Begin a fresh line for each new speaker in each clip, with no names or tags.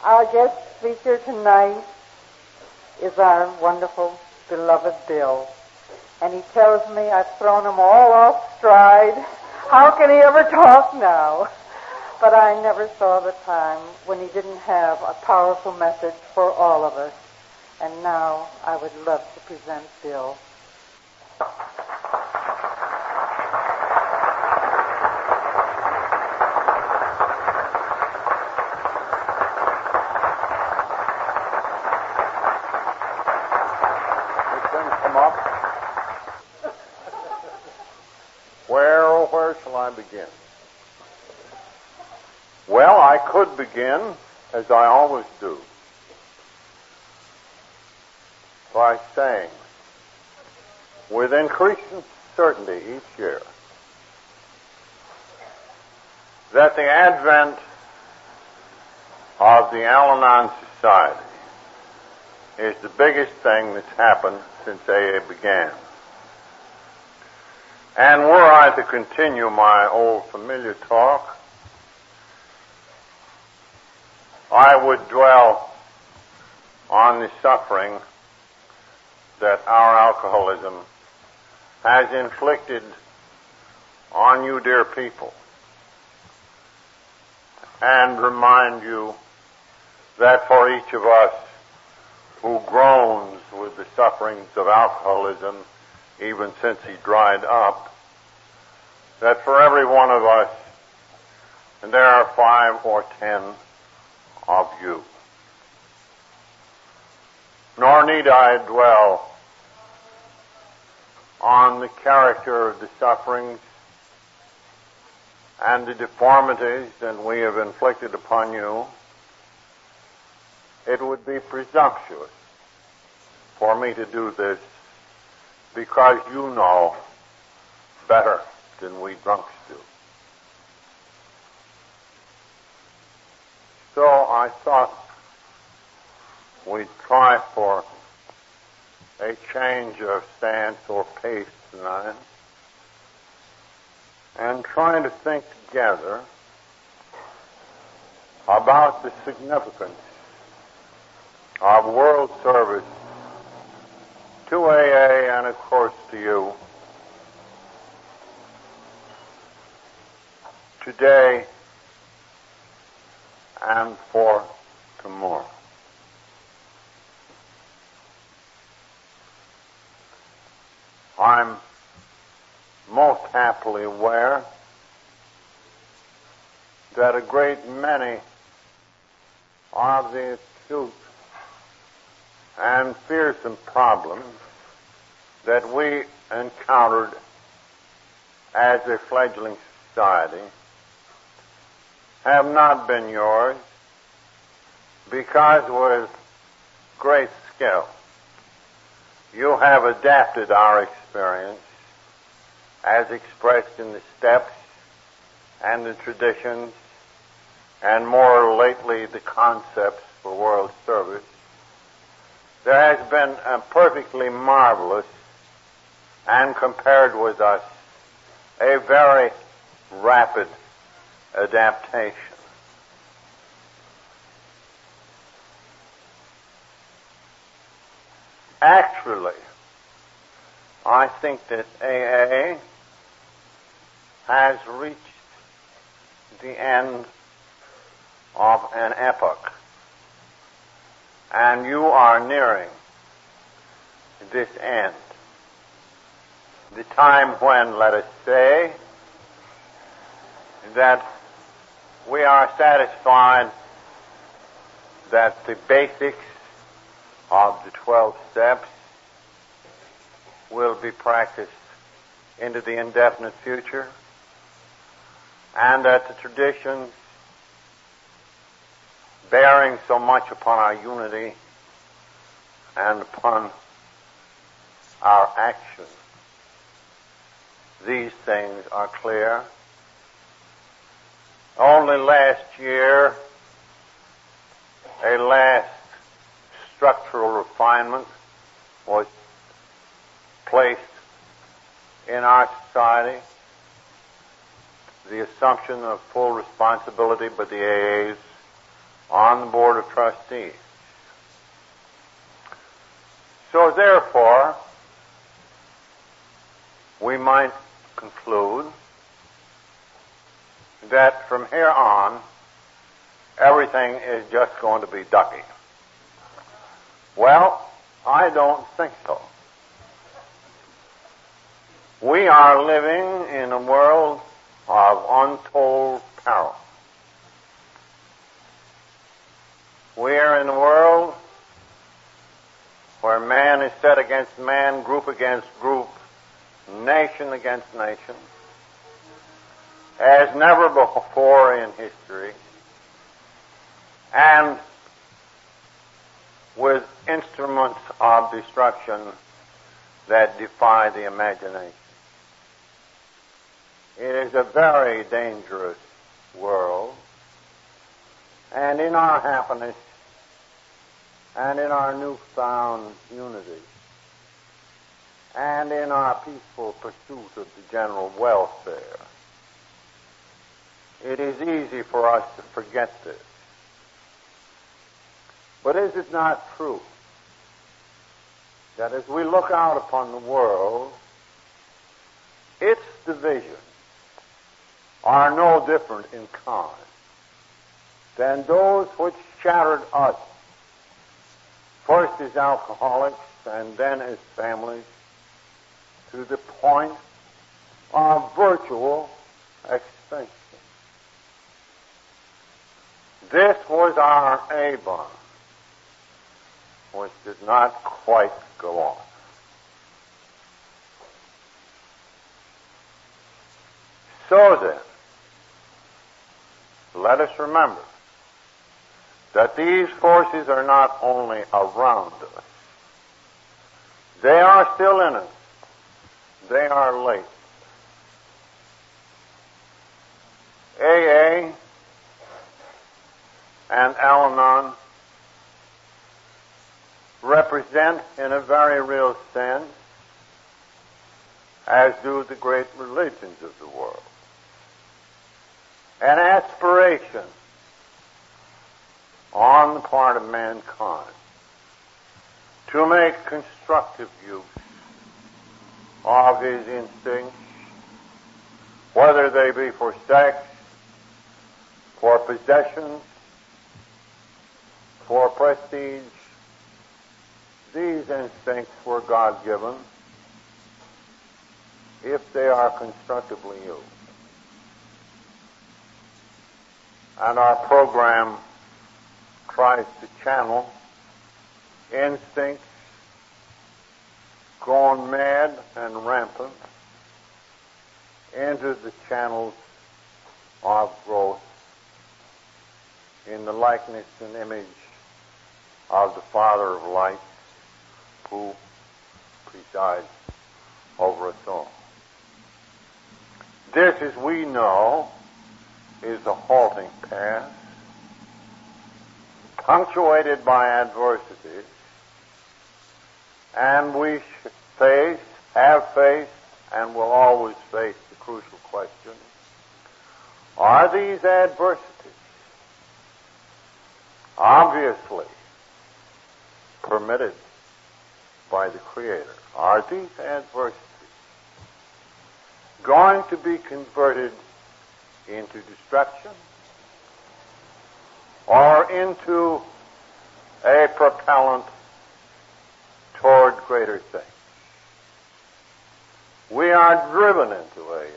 Our guest speaker tonight is our wonderful, beloved Bill. And he tells me I've thrown him all off stride. How can he ever talk now? But I never saw the time when he didn't have a powerful message for all of us. And now I would love to present Bill.
Where shall I begin? Well, I could begin, as I always do, by saying, with increasing certainty each year, that the advent of the Al-Anon Society is the biggest thing that's happened since AA began. And were I to continue my old familiar talk, I would dwell on the suffering that our alcoholism has inflicted on you, dear people, and remind you that for each of us who groans with the sufferings of alcoholism, even since he dried up, that for every one of us, and there are 5 or 10 of you. Nor need I dwell on the character of the sufferings and the deformities that we have inflicted upon you. It would be presumptuous for me to do this, because you know better than we drunks do. So I thought we'd try for a change of stance or pace tonight and try to think together about the significance of world service to AA and, of course, to you today and for tomorrow. I'm most happily aware that a great many of the acute and fearsome problems that we encountered as a fledgling society have not been yours, because with great skill you have adapted our experience as expressed in the steps and the traditions and more lately the concepts for world service. There has been a perfectly marvelous and, compared with us, a very rapid adaptation. Actually, I think that AA has reached the end of an epoch, and you are nearing this end. The time when, let us say, that we are satisfied that the basics of the 12 steps will be practiced into the indefinite future, and that the traditions bearing so much upon our unity and upon our action, these things are clear. Only last year, a last structural refinement was placed in our society, the assumption of full responsibility by the AAs on the Board of Trustees. So therefore, we might conclude that from here on, everything is just going to be ducky. Well, I don't think so. We are living in a world of untold peril. We are in a world where man is set against man, group against group, nation against nation, as never before in history, and with instruments of destruction that defy the imagination. It is a very dangerous world, and in our happiness and in our newfound unity and in our peaceful pursuit of the general welfare, it is easy for us to forget this. But is it not true that as we look out upon the world, its divisions are no different in kind than those which shattered us, first as alcoholics and then as families, to the point of virtual extinction? This was our A-bomb, which did not quite go on. So then, let us remember that these forces are not only around us, they are still in us. They are latent. AA and Al-Anon represent, in a very real sense, as do the great religions of the world, an aspiration on the part of mankind to make constructive use of his instincts, whether they be for sex, for possessions, for prestige. These instincts were God-given if they are constructively used. And our program tries to channel instincts gone mad and rampant into the channels of growth in the likeness and image of the Father of light who presides over us all. This, as we know, is a halting path, punctuated by adversities, and we face, have faced, and will always face the crucial question: are these adversities obviously permitted by the Creator? Are these adversities going to be converted into destruction or into a propellant toward greater things? We are driven into AA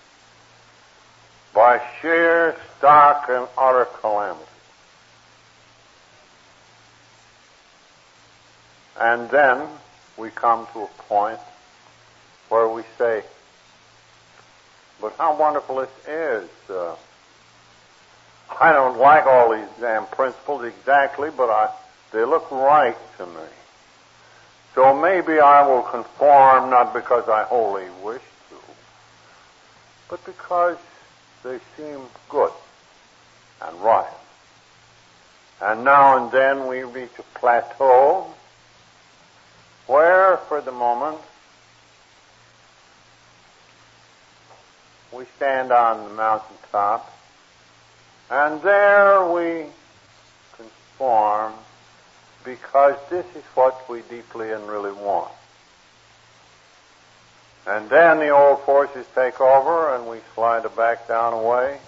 by sheer, stark, and utter calamity. And then we come to a point where we say, but how wonderful this is. I don't like all these damn principles exactly, but they look right to me. So maybe I will conform, not because I wholly wish to, but because they seem good and right. And now and then we reach a plateau where, for the moment, we stand on the mountaintop, and there we form because this is what we deeply and really want. And then the old forces take over and we slide it back down away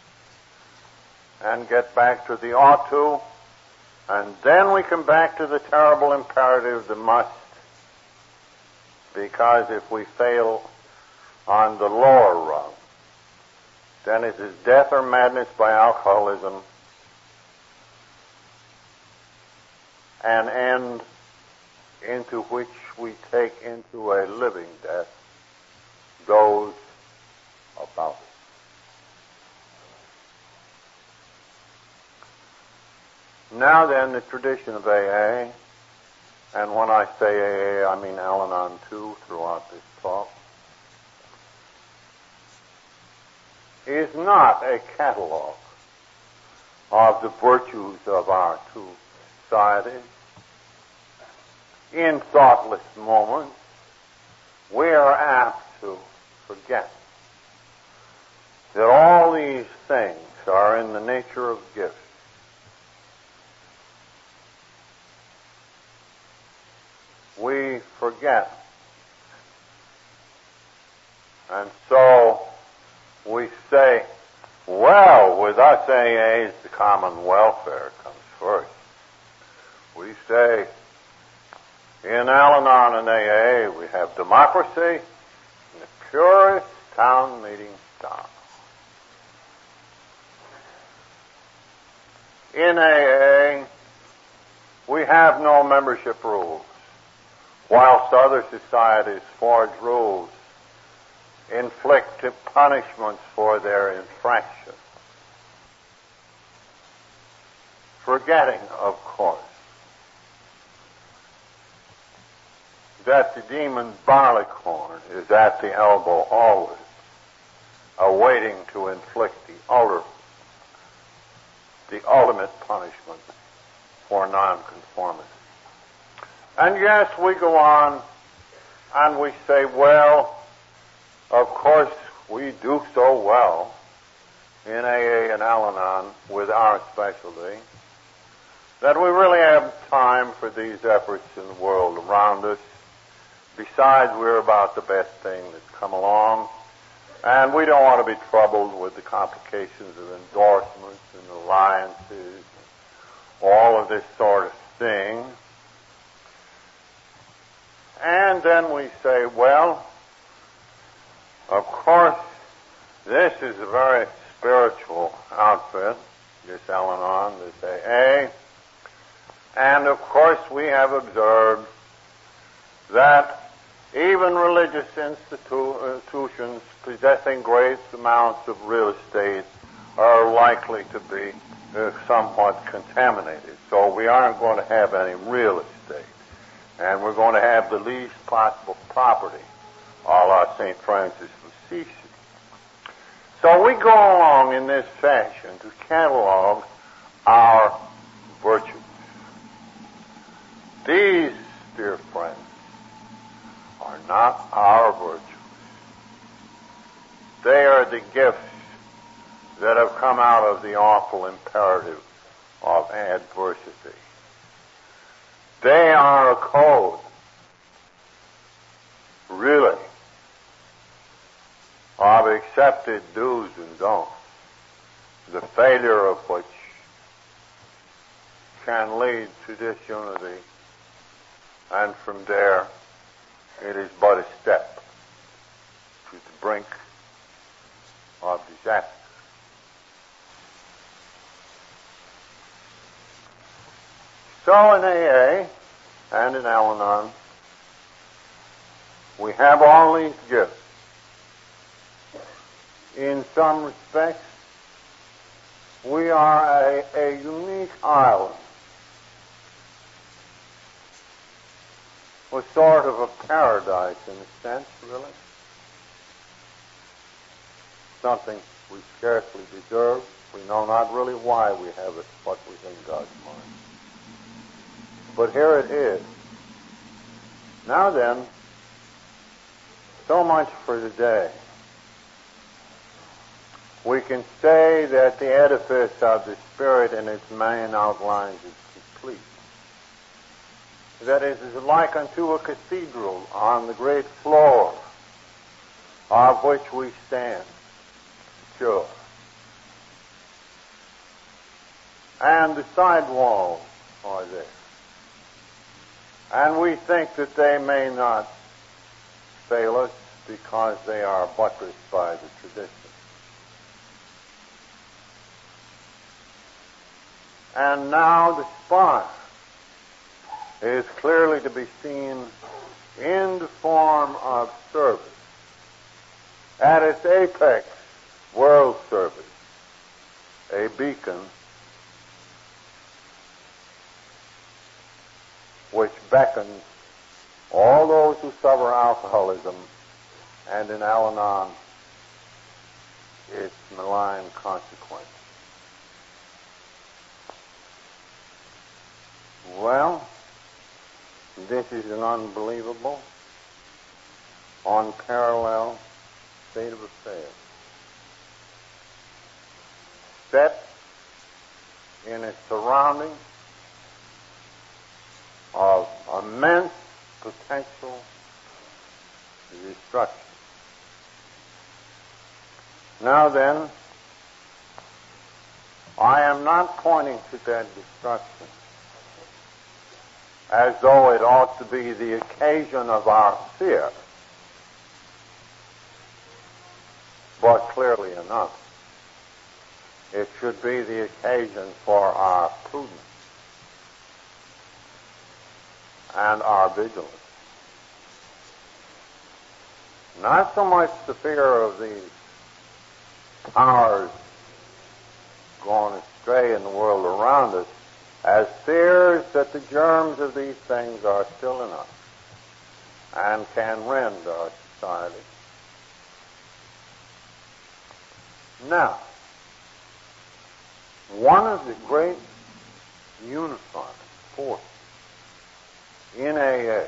and get back to the ought to, and then we come back to the terrible imperative, the must, because if we fail on the lower rung, then it is death or madness by alcoholism, an end into which we take into a living death those about us. Now then, the tradition of AA, and when I say AA, I mean Al-Anon too throughout this talk, is not a catalog of the virtues of our two societies. In thoughtless moments, we are apt to forget that all these things are in the nature of gifts. We forget. And so we say, well, with us AAs, the common welfare comes first. We say, in Al-Anon and AA, we have democracy in the purest town meeting style. In AA, we have no membership rules, whilst other societies forge rules, inflict punishments for their infractions. Forgetting, of course, that the demon Barleycorn is at the elbow always, awaiting to inflict the ultimate punishment for nonconformity. And yes, we go on and we say, well, of course we do so well in AA and Al-Anon with our specialty that we really have time for these efforts in the world around us. Besides, we're about the best thing that's come along, and we don't want to be troubled with the complications of endorsements and alliances and all of this sort of thing. And then we say, well, of course, this is a very spiritual outfit, this Al-Anon, this AA, and of course we have observed that even religious institutions possessing great amounts of real estate are likely to be somewhat contaminated. So we aren't going to have any real estate. And we're going to have the least possible property, a la St. Francis of Assisi. So we go along in this fashion to catalog our virtues. These, dear friends, are not our virtues. They are the gifts that have come out of the awful imperative of adversity. They are a code, really, of accepted do's and don'ts, the failure of which can lead to disunity, and from there it is but a step to the brink of disaster. So in AA and in Al-Anon, we have all these gifts. In some respects, we are a unique island, a sort of a paradise in a sense, really. Something we scarcely deserve. We know not really why we have it, but within God's mind. But here it is. Now then, so much for today. We can say that the edifice of the Spirit in its main outlines is sleep. That is like unto a cathedral on the great floor of which we stand secure. And the side walls are there. And we think that they may not fail us because they are buttressed by the tradition. And now the spire is clearly to be seen in the form of service. At its apex, world service, a beacon which beckons all those who suffer alcoholism and in Al-Anon its malign consequence. Well, this is an unbelievable, unparalleled state of affairs. Set in its surroundings of immense potential destruction. Now then, I am not pointing to that destruction as though it ought to be the occasion of our fear, but clearly enough, it should be the occasion for our prudence and our vigilance. Not so much the fear of these powers going astray in the world around us, as fears that the germs of these things are still in us and can rend our society. Now, one of the great unifying forces in AA,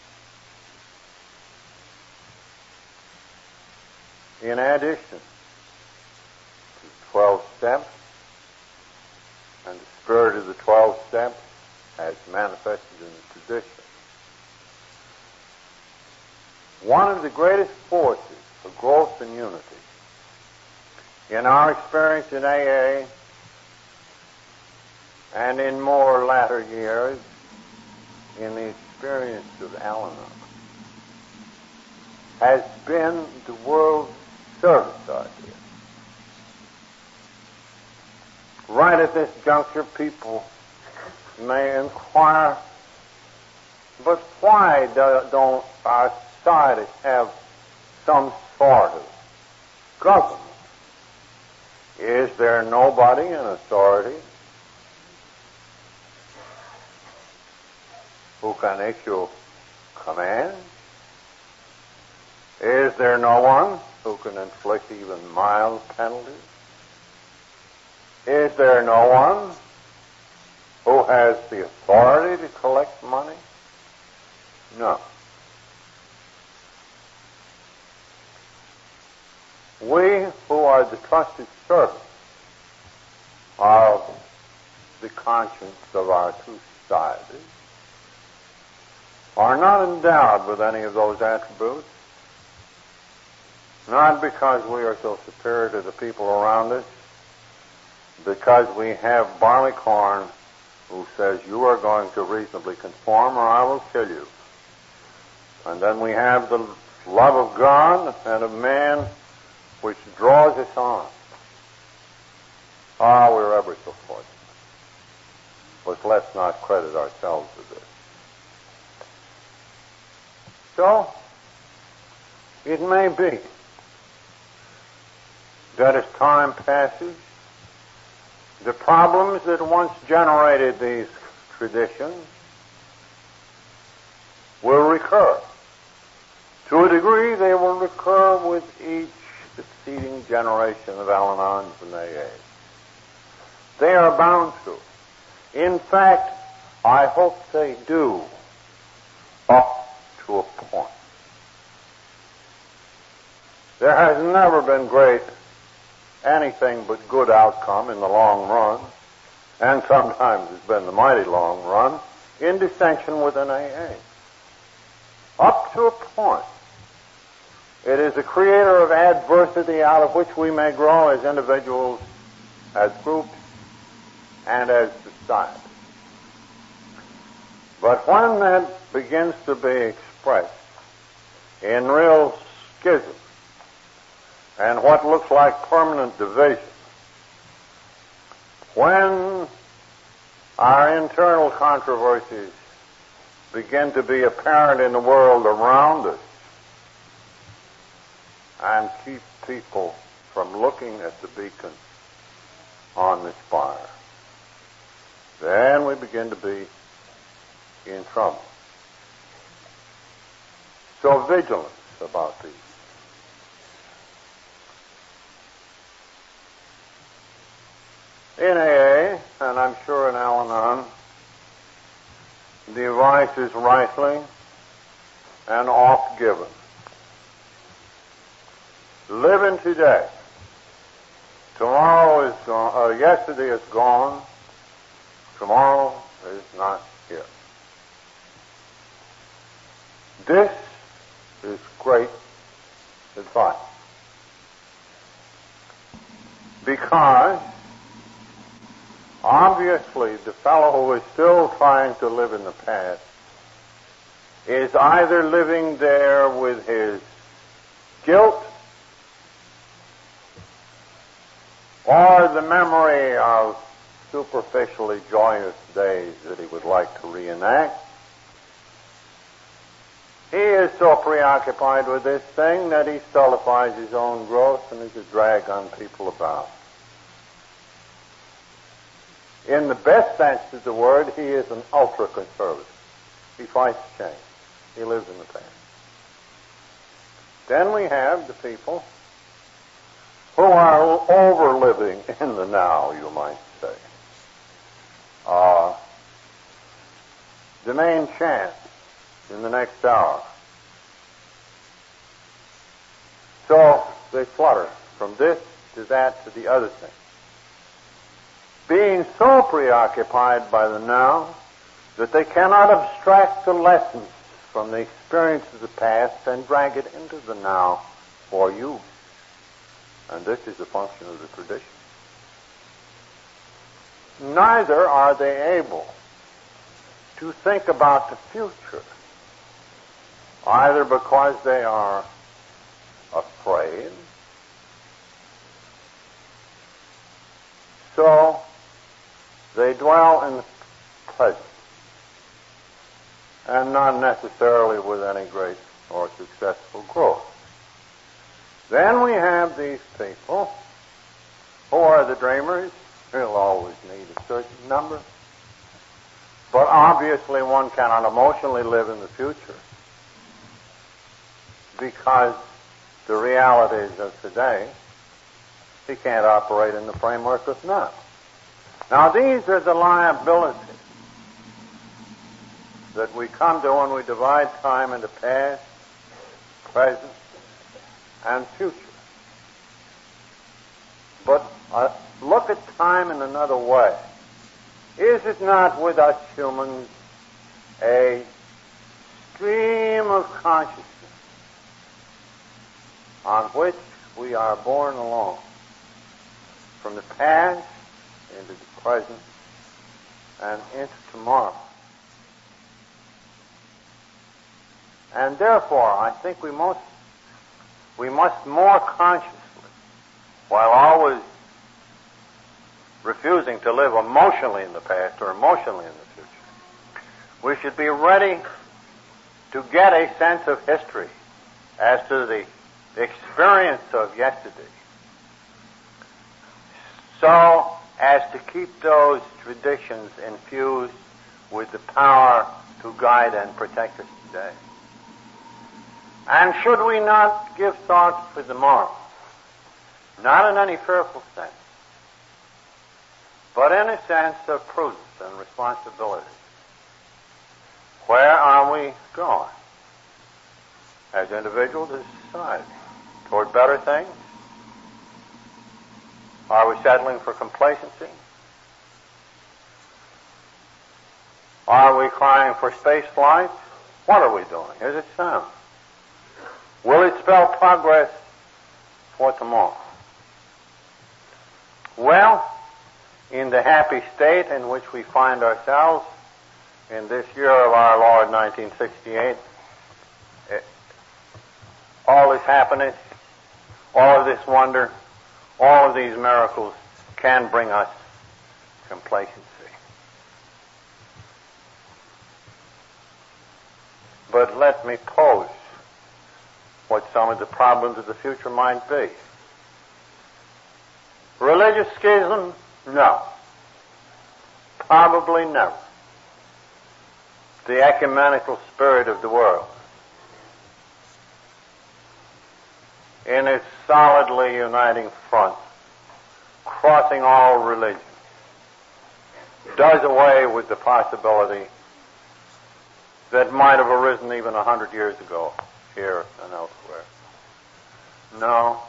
in addition to 12 steps and the spirit of the 12 steps as manifested in the tradition, one of the greatest forces for growth and unity in our experience in AA and in more latter years in the experience of Al-Anon has been the world service idea. Right at this juncture, people may inquire, but why don't our society have some sort of government? Is there nobody in authority who can issue commands? Is there no one who can inflict even mild penalties? Is there no one who has the authority to collect money? No. We who are the trusted servants of the conscience of our two societies are not endowed with any of those attributes, not because we are so superior to the people around us, because we have Barleycorn who says, you are going to reasonably conform or I will kill you. And then we have the love of God and of man which draws us on. We're ever so fortunate. But let's not credit ourselves with this. So, it may be that as time passes, the problems that once generated these traditions will recur. To a degree, they will recur with each succeeding generation of Al-Anons and AAs. They are bound to. In fact, I hope they do up to a point. There has never been anything but good outcome in the long run and sometimes it's been the mighty long run, in dissension with an AA. Up to a point, it is a creator of adversity out of which we may grow as individuals, as groups, and as society. But when that begins to be expressed in real schism and what looks like permanent division, when our internal controversies begin to be apparent in the world around us and keep people from looking at the beacon on the spire, then we begin to be in trouble. So vigilance about these. In AA, and I'm sure in Al-Anon, the advice is rightly and oft given. Live in today. Tomorrow is gone, yesterday is gone. Tomorrow is not here. This is great advice. Because obviously the fellow who is still trying to live in the past is either living there with his guilt or the memory of superficially joyous days that he would like to reenact. He is so preoccupied with this thing that he stultifies his own growth and is a drag on people about. In the best sense of the word, he is an ultra-conservative. He fights change. He lives in the past. Then we have the people who are over-living in the now, you might say. The main chance in the next hour. So they flutter from this to that to the other thing. Being so preoccupied by the now that they cannot abstract the lessons from the experience of the past and drag it into the now for use. And this is a function of the tradition. Neither are they able to think about the future, either because they are afraid, so they dwell in the present, and not necessarily with any great or successful growth. Then we have these people who are the dreamers. They'll always need a certain number. But obviously one cannot emotionally live in the future because the realities of today, he can't operate in the framework of now. Now these are the liabilities that we come to when we divide time into past, present, and future. But look at time in another way. Is it not with us humans a stream of consciousness on which we are borne along from the past into the present and into tomorrow? And therefore, I think we must more consciously, while always refusing to live emotionally in the past or emotionally in the future, we should be ready to get a sense of history as to the experience of yesterday, so as to keep those traditions infused with the power to guide and protect us today. And should we not give thought for the morrow, not in any fearful sense, but in a sense of prudence and responsibility? Where are we going as individuals, as society? Toward better things? Are we settling for complacency? Are we crying for space flight? What are we doing? Here's it sound. Will it spell progress for tomorrow? Well, in the happy state in which we find ourselves in this year of our Lord 1968, all this happiness, all of this wonder, all of these miracles can bring us complacency. But let me pose what some of the problems of the future might be. Religious schism? No. Probably never. The ecumenical spirit of the world, in its solidly uniting front, crossing all religions, does away with the possibility that might have arisen even 100 years ago here and elsewhere. No.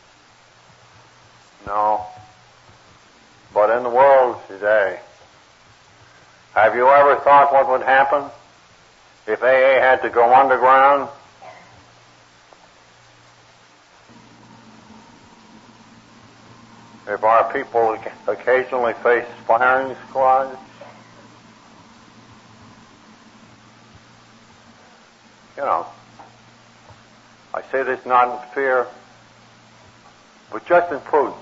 But in the world today, have you ever thought what would happen if AA had to go underground? If our people occasionally face firing squads? You know, I say this not in fear, but just in prudence.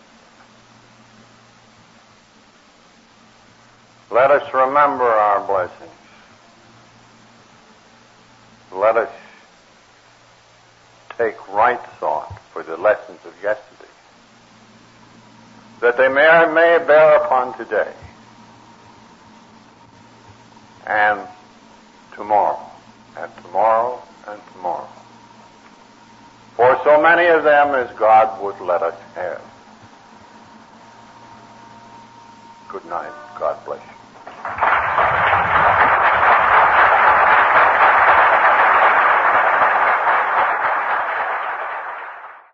Let us remember our blessings. Let us take right thought for the lessons of yesterday, that they may bear upon today and tomorrow, and tomorrow, and tomorrow. For so many of them as God would let us have. Good night. God bless you.